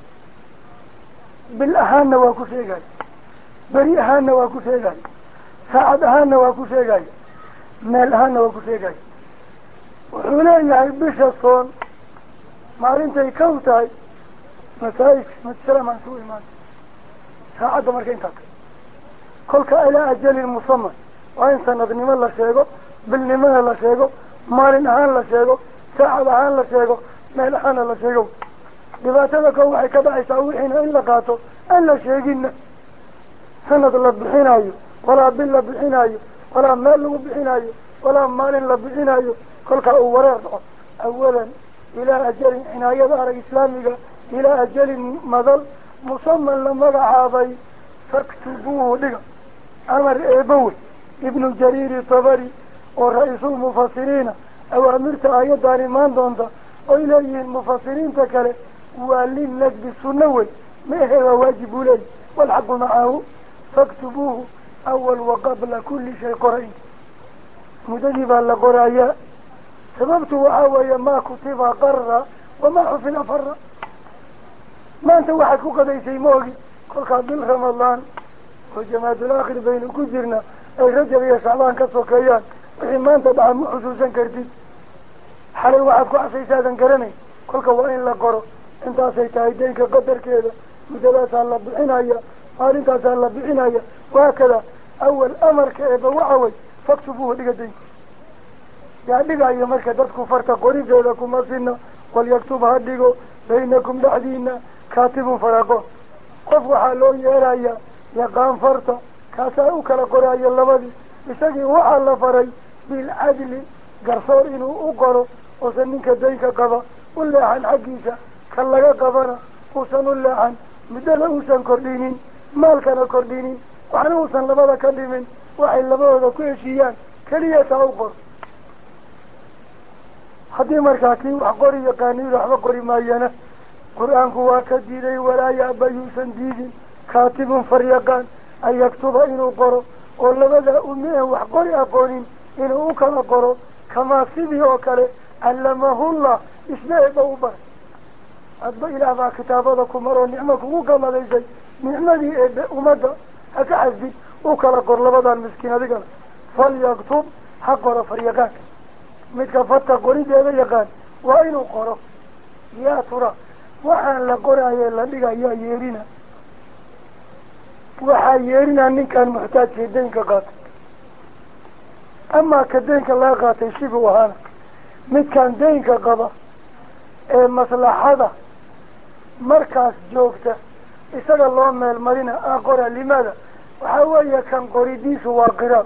bil ahaanna waa ku sheegay beri ahaanna waa ku sheegay saacad ahaanna waa ku sheegay meel ahaanna waa ku sheegay wuxuu leeyahay bisha soon maalintay kow tahay masaajidka masalaam aan suu imaan saacadda marka intaa tahay kolka ilaa ajalin musaman waa in sanadnimo la sheego bilnimona la sheego maalin ahaan la sheego saacad ahaan la sheego meel ahaana la sheego dhibaatada koo waxay ka dhacaysaa wixiina in la qaato aan la sheeginna sanad la bixinayo walaa bil la bixinayo walaa meel lagu bixinayo walaa maalin la bixinayo kolkaa uu wareer dhaco awalan ilaa ajalin cinaayada arag islaamiga ilaa ajalin madal musaman la magacaabay faktubuuhu dhiga amar eebawey ibnu jariiri tabari oo ra-iisul mufasiriina awaamirta aayadaan imaan doonta oy leeyihiin mufasiriinta kale waa linajbi sunno wey ma ahe waa waajib buu leeyahy walxaqu macahu faktubuuhu awal wa qabla kulli shay qoray muddadii baa la qorayaa sababtu waxaa weeye maa kutiba qarra wamaa xufida farra maanta waxaad ku qadaysay ma ogi kolkaa bil ramadaan oo jamaadul aakhir baynu ku jirna ay rajab iyo shacbaan ka sokeeyaan wixii maanta dhaca ma xusuusan kartid xalay waxaad ku casaysaadan garanayn kolka waa in la qoro intaasay tahay daynka qadarkeeda muddadaasaa la bixinaya maalintaasaa la bixinaya waakada awal amarka eeba waxa way faktubuuhu dhiga daynka yaa dhigayo marka dadku farta qorideeda kuma sina walyaktub ha dhigo baynakum dhexdiina kaatibun faraaqo qof waxaa loo yeerayaa yaqaan farta kaasaa u kala qoraayo labadii isagii waxaa la faray bilcadli garsoor inuu u qoro uusan ninka daynka qaba u leexan xaggiisa kan laga qabana uusan u leexan muddada uusan kordhinin maalkana kordhinin waxna uusan labada ka dhimin waxay labadooda ku heshiiyaan keliya taa u qor haddii markaa kii wax qori yaqaaniin waxba qori maayana qur-aanku waa ka diiday walaa yaaba yuusan diidin kaatibun faryaqaan an yaktuba inuu qoro oo labadaa umian wax qori aqoonin inuu u kala qoro kamaa sidii oo kale callamahullah isna eeba u baray hadba ilaah baa kitaabada ku maroo nicmo kugu gamadaysay nicmadii eebe ummadda ha ka xasbid u kala qor labadan miskiin adigana falyaktub ha qoro faryaqaanka midka farta qorideeda yaqaan waa inuu qoro yaa tura waxaan la qoraaye la dhigayaa yeerina waxaa yeerinaa ninkaan muxtaajkii daynka qaatay amaa ka daynka laga qaatay shibuu ahaana midkaan daynka qaba ee maslaxada markaas joogta isaga loo meel marina qora limaada waxaa weeye kan qoridiisu waa qiraab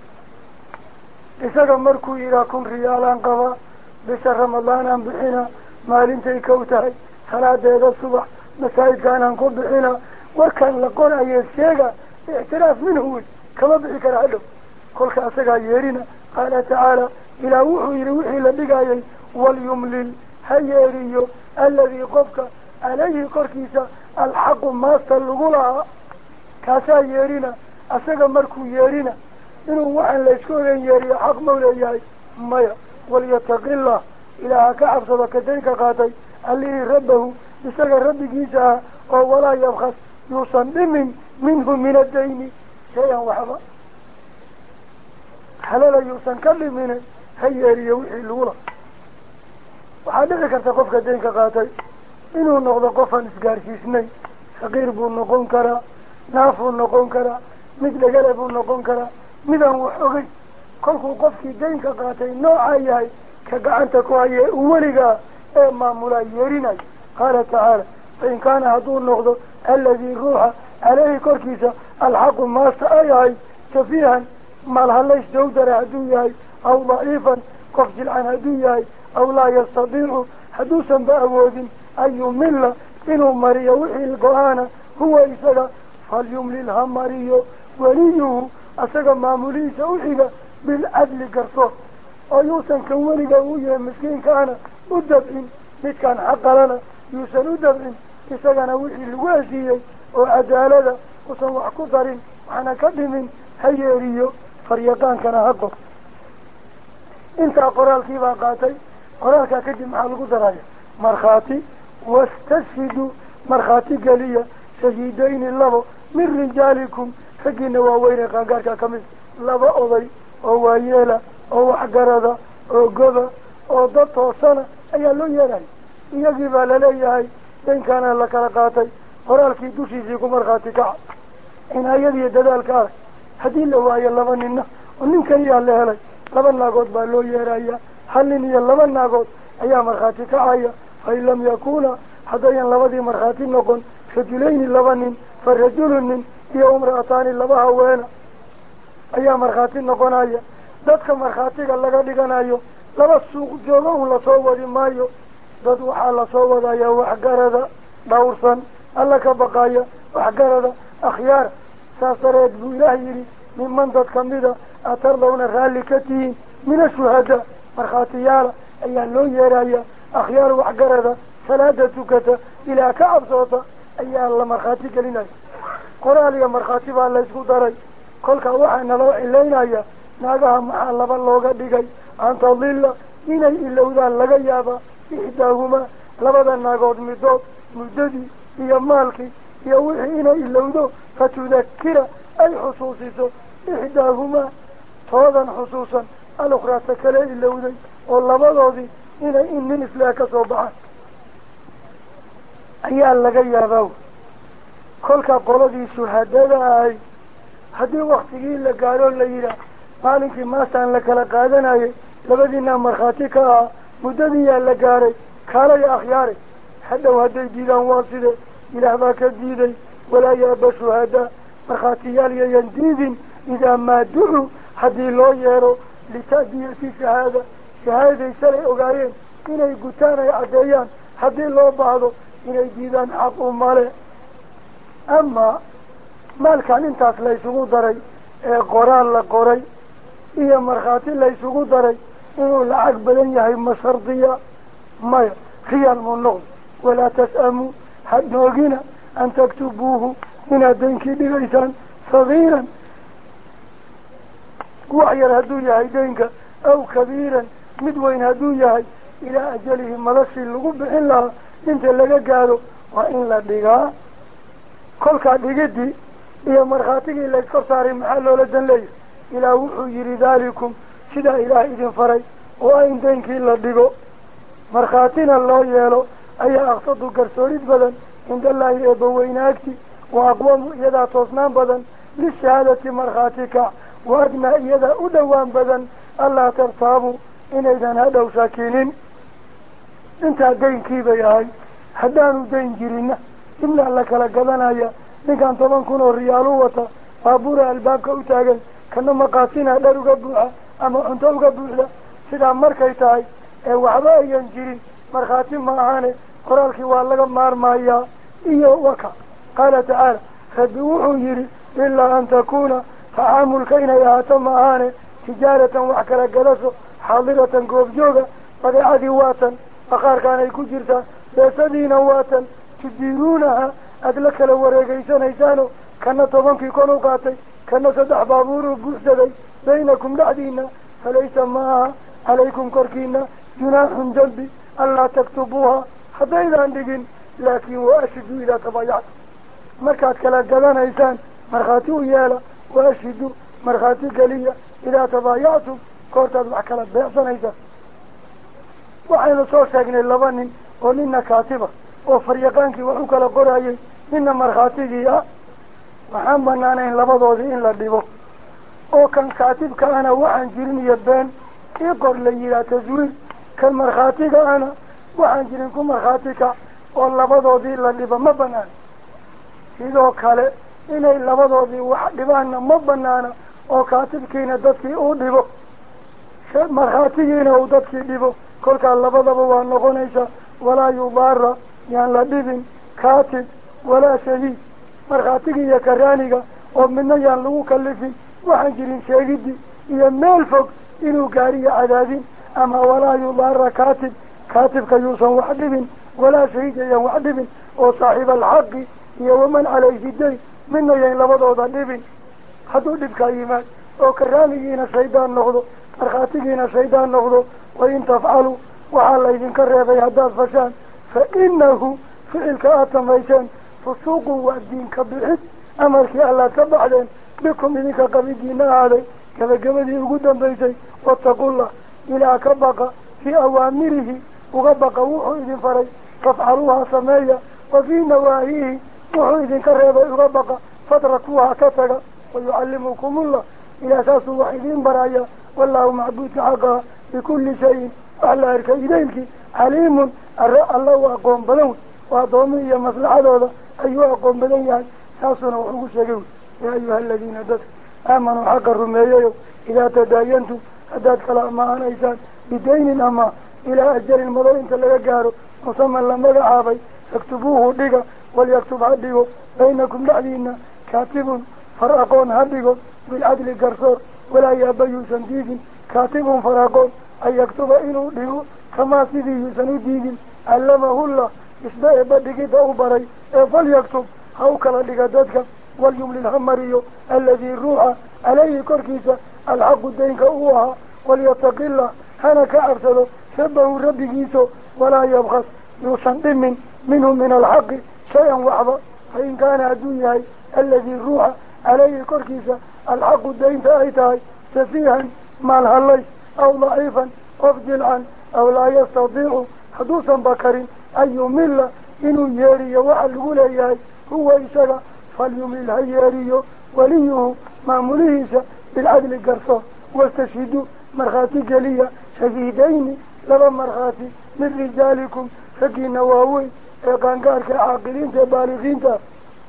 isaga markuu yidhaha 1,000 riyaalaan qabaa bisha ramadaanaan bixina maalintay kow tahay salaadeeda subax masaajidkaanaan ku bixina warkaan la qorayo sheega ictiraaf minhu wey kama bixi kara hadhow kolka asagaa yeerina qaala tacaala ilaah wuxuu yidhi wixii la dhigayay walyumlil ha yeeriyo alladii qofka calayhi korkiisa alxaqu maasta lagu lahaa kaasaa yeerina asaga markuu yeerina inuu waxaan la isku ogen yeeriyo xaq mau leeyahay maya walyataqillah ilaaha ka cabsado ka daynka qaatay allihii rabbahu isaga rabbigiisa ah oo walaa yabkas yuusan dhimin minhu min addayni shay-an waxba halala yuusan ka dhimine ha yeeriyo wixii lagu lahaa waxaa dhici karta qofka daynka qaatay inuu noqdo qofaan isgaarsiisnay saqiir buu noqon karaa naafuu noqon karaa mid dhegale buu noqon karaa midaan wax ogey kolkuu qofkii daynka qaatay noocaa yahay ka gacanta ku hayee weligaa ee maamulaa yeerinayo qaala tacaala fain kaana hadduu noqdo alladii ruuxa caleyhi korkiisa alxaqu maasta ay ahay safiihan maalhalays dawdara hadduu yahay aw daciifan qof jilcan hadduu yahay aw laa yastadiicu hadduusan ba awoodin an yumilla inuu mariyo wixii go-aana huwa isaga falyumlil ha mariyo weliyuhu asaga maamulihiisa u xiga bilcadli garsoor oo yuusan kan weliga u yahay miskiinkaana u dabcin midkaan xaqalana yuusan u dabcin isagana wixii lagu heshiiyey oo cadaalada usan wax ku darin waxna ka dhimin ha yeeriyo faryaqaankana ha qor intaa qoraalkii baa qaatay qoraalkaa kadib maxaa lagu daraya markhaati wastashhiduu markhaati geliya shahiidayni labo min rijaalikum raggiina waaweyne qaangaarkaa ka mid laba oday oo waayeela oo waxgarada oo goba oo dad toosana ayaa loo yeeray iyagii baa laleeyahay daynkaana la kala qaatay qoraalkii dushiisii ku markhaati kaca cinaayadiiyo dadaalka arag haddii la waayo laba ninna oo nin keliyaa la helay laba naagood baa loo yeeraya hal nin iyo laba naagood ayaa markhaati kacaya fain lam yakuuna haddayan labadii markhaati noqon rajulayni laba nin fa rajulu nin iyo imra'ataani laba haweena ayaa markhaati noqonaya dadka markhaatiga laga dhiganayo laba suuq jooga un lasoo wadi maayo dad waxaa lasoo wadaya waxgarada dhawrsan alla ka baqaya waxgarada akhyaar saas dareed buu ilaah yidhi miman dad kamida atardawna raalli ka tihiin min ashuhadaa markhaatiyaala ayaa loo yeeraya akhyaar waxgarada salaada tukata ilaa ka cabsoota ayaa la markhaati gelinaya qoraal iyo markhaati baa laysku daray kolkaa waxaa naloo cilaynaya naagaha maxaa laba looga dhigay an tadilla inay ilowdaan laga yaaba ixdaahumaa labada naagood midood muddadii iyo maalkii iyo wixii inay ilowdo fatudakira ay xusuusiso ixdaahumaa toodan xusuusan alukhraata kale ilowday oo labadoodii inay in nin islaah ka soo baxaan ayaa laga yaabaa kolka qoladii shuhadada ahay haddii waktigii la gaadho la yidhaah maalinkii maastaan la kala qaadanayay labadiina markhaati ka ahaa muddadiiyaa la gaadhay kaalay akhyaare hadhow hadday diidaan waa side ilaah baa ka diiday walaa yaaba shuhadaa markhaatiyaal yayan diidin idaa maa ducuu haddii loo yeero lita'diyati shahaada shahaaday salay ogaayeen inay gutaan ay caddeeyaan haddii loo baahdo inay diidaan xaq u male amaa maalkan intaas laysugu daray ee qoraal la qoray iyo markhaati laysugu daray inuu lacag badan yahay ma shardiya maya khiyaal mu noqdo walaa tas'amuu ha noogina an taktubuuhu inaad daynkii dhigaysaan sagiiran wax yar hadduu yahay daynka aw kabiiran mid weyn hadduu yahay ilaa ajalihi madashii lagu bixin lahaa inta laga gaadho waa in la dhigaa kolkaa dhigidii iyo markhaatigii layskor saaray maxaa loola dan leeyahay ilaah wuxuu yidhi daalikum sidaa ilaah idin faray oo in daynkii la dhigo markhaatina loo yeelo ayaa aqsadu garsoorid badan cindallaahi eebbaweyne agti wa aqwamu iyadaa toosnaan badan lishahaadati markhaati kac wa adnaa iyadaa u dhowaan badan allaa tartaabuu inaydan hadhow shaakinin intaa daynkiibay ahay haddaanu dayn jirinna imlaa la kala gadanaya ninkan 10 kun oo riyaalu wata baabuura albaabka u taagan kana maqaasinaa dhar uga buuxa ama cunto uga buuxda sidaa markay tahay ee waxba ayan jirin markhaati ma ahane qoraalkii waa laga maarmayaa iyo waka qaala tacaala rabbi wuxuu yidhi ilaa an takuuna tacaamulka inay ahaato ma ahane tijaaratan wax kala gadasho xaadiratan goobjooga badeecadii waatan baqaarkaanay ku jirtaa beesadiina waatan tudiiruunaha aada la kala wareegaysanaysaano kana 10 kun u qaatay kana 3 baabuur u buuxsaday baynakum dhexdiina falaysa maaha calaykum korkiina junaaxun dambi allaa taktubuuha haddaydaan dhigin laakiin waashidu idaa tabaayactum markaad kala gadanaysaan markhaati u yeela waashidu markhaati geliya idaa tabaayactum koortaad wax kala beecsanaysaan waxaynu soo sheegnay 2 nin oo nina kaatiba oo faryaqaankii wax u kala qorayay nina markhaatigii ah waxaan banaanayn labadoodii in la dhibo oo kan kaatibka ana waxaan jirin iyo been ii qor la yidhaah taswiir kan markhaatiga ana waxaan jirin ku markhaati kac oo labadoodii la dhibo ma banaana sidoo kale inay labadoodii wax dhibaanna ma banaana oo kaatibkiina dadkii uu dhibo markhaatigiina uu dadkii dhibo kolkaa labadaba waa noqonaysaa walaa yudaara yaan la dhibin kaatib walaa shahiid markhaatigii iyo karaaniga oo midna yaan lagu kalifin waxaan jirin sheegidii iyo meel fog inuu gaariyo cadaadin ama walaa yudaara kaatibka yuusan wax dhibin walaa shahiid ayaan wax dhibin oo saaxiib alxaqi iyo waman calayhi dayn midna yayn labadooda dhibin hadduu dhibkaa yimaad oo karaanigiina shaydaan noqdo markhaatigiina shaydaan noqdo wain tafcaluu waxaa laydinka reebay haddaad fashaan fa inahu ficilka aad samayseen fusuuqun waa diinka bixid amarkii allaad ka baxdeen bikum idinka qabidiina ahaaday gabagabadii ugu dambaysay wattaqullah ilaa ka baqa fii awaamirihi uga baqa wuxuu idin faray fafcaluuha sameeya wa fii nawaahihi wuxuu idinka reebay uga baqa fatrakuuha ka taga wayucallimukumullah ilaa saasuu wax idiin baraya wallaahu macbuudka xaqaa bikulli shayin wax la arkay idaylkii caliimun alla u aqoon badan wey waa addoomi iyo maslaxadooda ayuu aqoon badan yahay saasuna wax ugu sheegay wey yaa ayuha aladiina dadka aamanuu xaqa rumeeyayo idaa tadaayantum haddaad kala amaanaysaan bidaynin ama ilaa ajalin madal inta laga gaaro musaman la magacaabay faktubuuhu dhiga walyaktub ha dhigo baynakum dhexdiina kaatibun far aqoon ha dhigo bilcadli garsoor walaa yaaba yuusan diidin kaatibun far aqoon an yaktuba inuu dhigo kamaa sidii yuusan u diidin callamahullah isba eeba dhigidda u baray ee falyaktub ha u kala dhiga dadka walyumlil ha mariyo alladii ruuxa calayhi korkiisa alxaqu daynka uu ahaa walyataqillah hana ka cabsado rabbahu rabbigiiso walaa yabkas yuusan dhimin minhu min alxaqi shay-an waxba fain kaana hadduu yahay alladii ruuxa calayhi korkiisa alxaqu daynta ay tahay safiihan maal hallays aw daciifan qof jilcan aw laa yastadiicu hadduusan bakarin an yumilla inuu yeeriyo waxa lagu leeyahay huwa isaga falyumil ha yeeriyo waliyuhu maamulihiisa bilcadli garsoor wastashhiduu markhaati geliya shahiidayni laba markhaati min rijaalikum raggiina waaweyn ee qaangaarka caaqiliinta ee baaliqiinta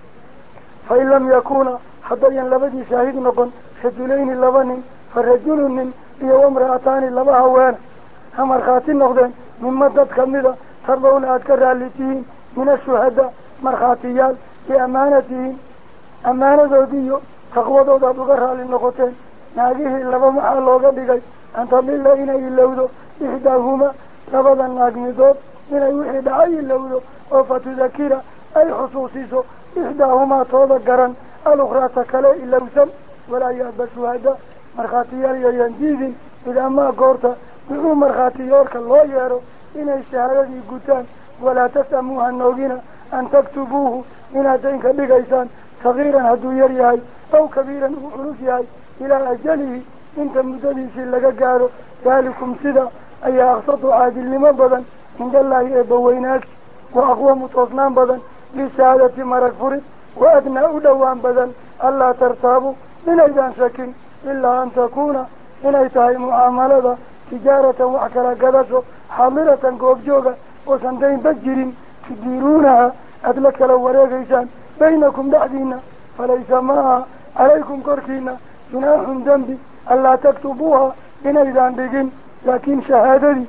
fain lam yakuuna haddayan labadii shaahid noqon rajulayni laba nin fa rajulu nin iyo wamra'ataani laba haweena ha markhaati noqdeen mima dad kamida tardawna aad ka raalli tihiin min ashuhadaa markhaatiyaal biamaanatihim ammaanadoodiiyo taqwadooda aad uga raalli noqoteen naagihii laba maxaa looga dhigay an tadilla inay ilowdo ixdaahuma labada naag midood inay wixii dhacay ilowdo oo fatudakira ay xusuusiso ixdaahumaa tooda garan alukhraata kale ilowsan walaa yaaba shuhada markhaatiyaal yayan diidin idaamaa goorta wuxuu markhaatiyoorka loo yeero inay shahaadadii gutaan walaa tasamuu ha noogina an taktubuuhu inaad daynka dhigaysaan sagiiran hadduu yar yahay aw kabiiran uu culus yahay ilaa ajalihi inta muddadiisii laga gaaro daalikum sida ayaa aqsadu caadilnimo badan cindallaahi eebbaweynaagsi wa aqwamu toosnaan badan lishahaadati marag furid wa adnaa u dhowaan badan allaa tartaabu inaydaan shakin ilaa an takuuna inay tahay mucaamalada tijaaratan wax kala gadasho xaadiratan goobjooga oosan daynba jirin tudiiruunaha aada la kala wareegaysaan baynakum dhexdiina falaysa maaha calaykum korkiina junaaxun dembi allaa taktubuuha inaydaan dhigin laakiin shahaadadii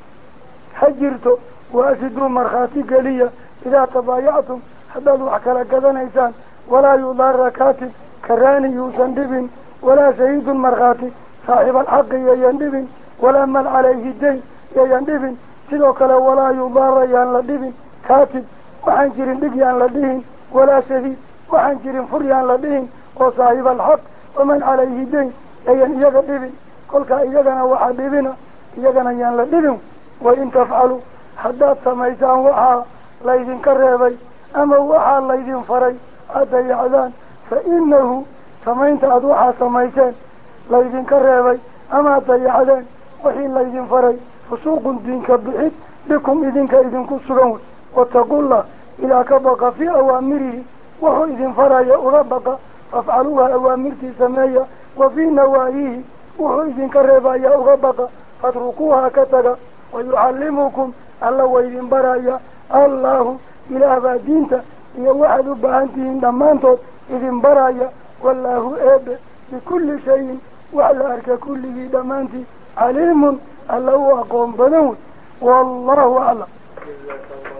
ha jirto waasiduu markhaati geliya idaa tabaayactum haddaad wax kala gadanaysaan walaa yudaara kaatib karaani yuusan dhibin walaa shahiidun markhaati saaxiib alxaqi yayan dhibin walaa man calayhi dayn yayan dhibin sidoo kale walaa yudaara yaan la dhibin kaatib waxaan jirin dhig yaan la dhihin walaa shahiid waxaan jirin fur yaan la dhihin oo saaxiib alxaq waman calayhi dayn yayan iyaga dhibin kolkaa iyagana waxaa dhibina iyagana yaan la dhibin wain tafcalu haddaad samaysaan waxaa laydinka reebay ama waxaa laydin faray aad dayacdaan fa inahu samaynta aada waxaa samayseen laydinka reebay amaad dayacdeen wixii laydin faray fusuuqun diinka bixid bikum idinka idinku sugan wey wattaqullah ilaa ka baqa fii awaamirihi wuxuu idin faraya uga baqa fafcaluuha awaamirtii sameeya wa fii nawaahihi wuxuu idinka reebaya uga baqa fatrukuuha ka taga wayucallimukum alla waydin baraya allahu ilaah baa diinta iyo waxaad u baahan tihiin dhammaantood idin baraya wallaahu eebe bikulli shayin wax la arka kulligii dhammaantii caliimun alla u aqoon badan wey wallahu aclam.